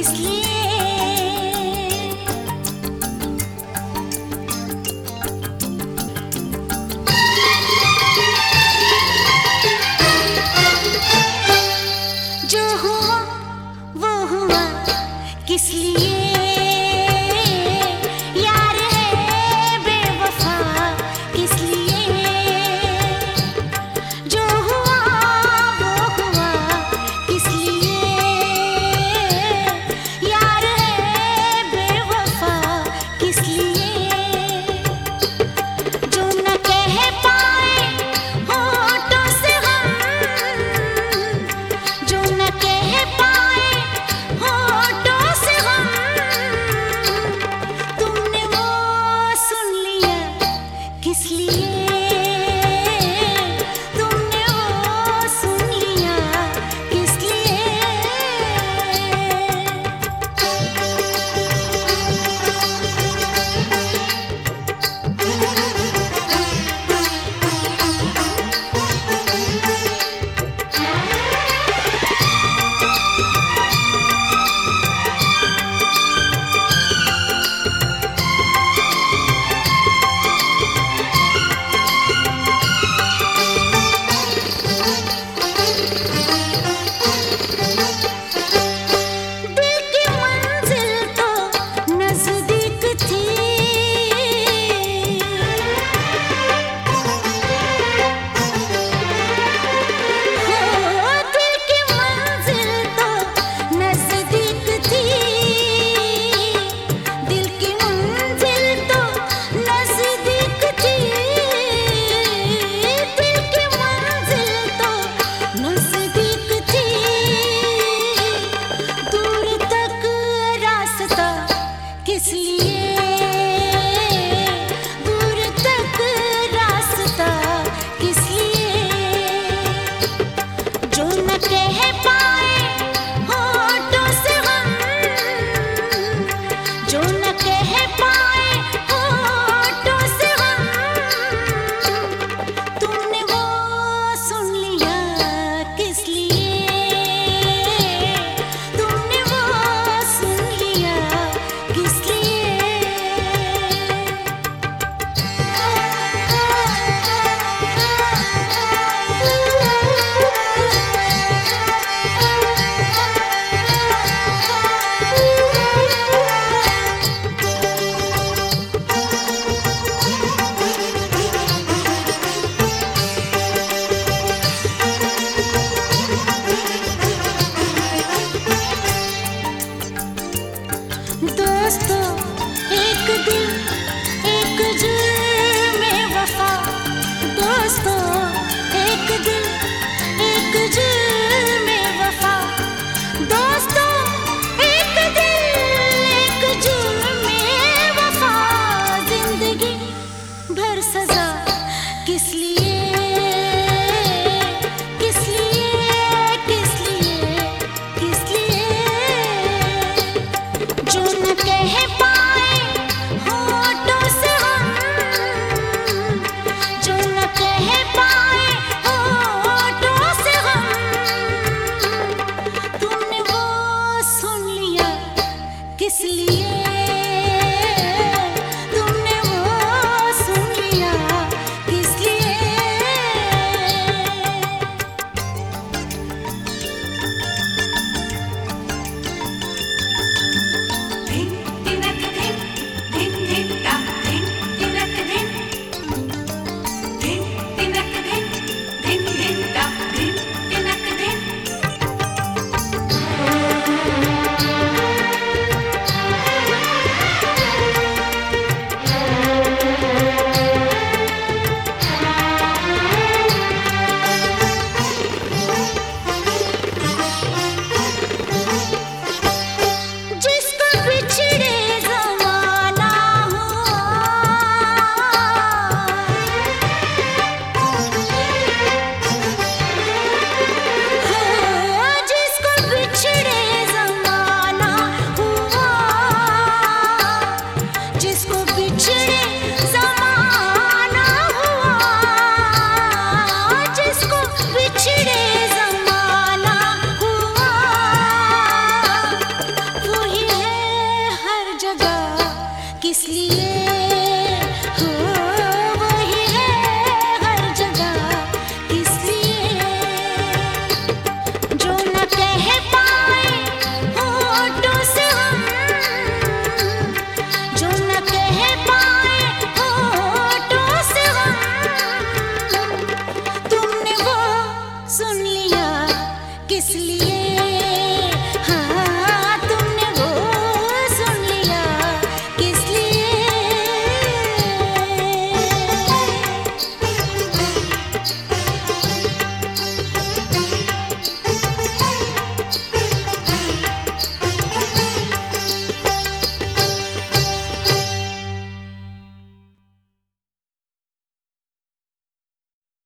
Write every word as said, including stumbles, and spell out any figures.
किस लिए? जो हुआ वो हुआ किस लिए? यार है बेवफा किस लिए? जो हुआ वो हुआ किस लिए? यार है बेवफा किस लिए? जो न कह पाए होठों से हम, जो न कह पाए होठों से हम, तुमने वो सुन लिया किस लिए? तुमने वो सुन लिया किस लिए? दिल की मंजिल तो नजदीक थी, हो दिल की मंजिल तो नजदीक थी, दिल की मंजिल तो नजदीक थी, दिल की मंजिल तो नजदीक थी। दूर तक रास्ता किस लिए? दूर तक रास्ता किस लिए? जो न कह पाए होठों से हम, जो न कह पाए होठों से हम, तुमने वो सुन लिया किस लिए? तुमने वो सुन लिया किस लिए? दोस्तों एक दिल एक जुर्म वफा, दोस्तों एक दिल एक जुर्म वफा, दोस्तों एक दिल एक जुर्म वफा, जिंदगी भर सजा किस लिए? किस लिए? किस लिए? किस लिए? जो न कह पाए होठों से हम, जो न कह पाए होठों से हम, किस लिए